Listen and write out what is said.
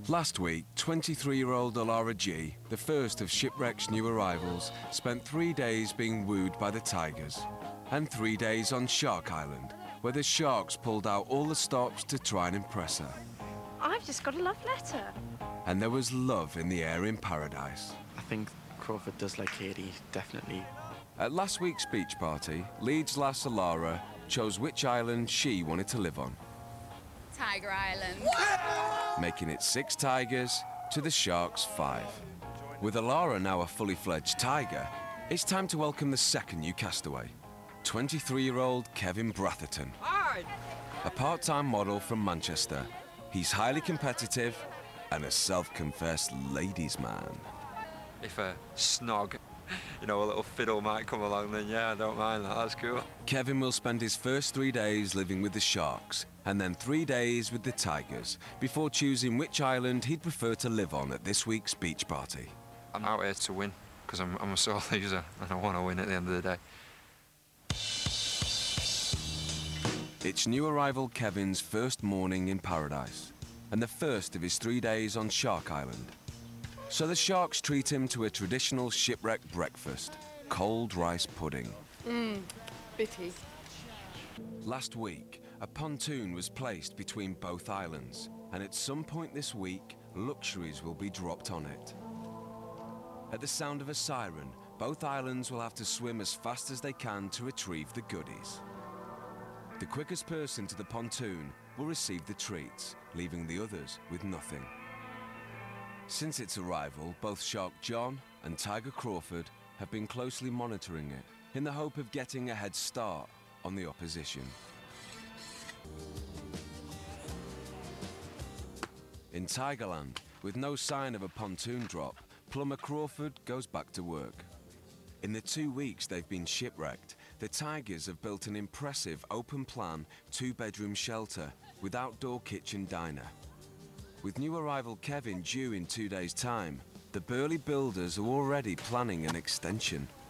Last week, 23-year-old Alara G, the first of Shipwreck's new arrivals, spent 3 days being wooed by the tigers, and 3 days on Shark Island, where the sharks pulled out all the stops to try and impress her. I've just got a love letter. And there was love in the air in paradise. I think Crawford does like Katie, definitely. At last week's beach party, Leeds lass Alara chose which island she wanted to live on, Tiger Island. making it 6 tigers to the sharks 5. With Alara now a fully fledged tiger, it's time to welcome the second new castaway, 23-year-old Kevin Bratherton. A part-time model from Manchester, he's highly competitive and a self-confessed ladies' man. If a snog, a little fiddle might come along, then yeah, I don't mind that, that's cool. Kevin will spend his first 3 days living with the sharks, and then 3 days with the tigers, before choosing which island he'd prefer to live on at this week's beach party. I'm out here to win, because I'm a sore loser, and I want to win at the end of the day. It's new arrival Kevin's first morning in paradise, and the first of his 3 days on Shark Island. So the sharks treat him to a traditional shipwreck breakfast, cold rice pudding. Bitty. Last week, a pontoon was placed between both islands, and at some point this week, luxuries will be dropped on it. At the sound of a siren, both islands will have to swim as fast as they can to retrieve the goodies. The quickest person to the pontoon will receive the treats, leaving the others with nothing. Since its arrival, both Shark John and Tiger Crawford have been closely monitoring it in the hope of getting a head start on the opposition. In Tigerland, with no sign of a pontoon drop, Plumber Crawford goes back to work. In the 2 weeks they've been shipwrecked, the Tigers have built an impressive open-plan 2-bedroom shelter with outdoor kitchen diner. With new arrival Kevin due in 2 days' time, the burly builders are already planning an extension.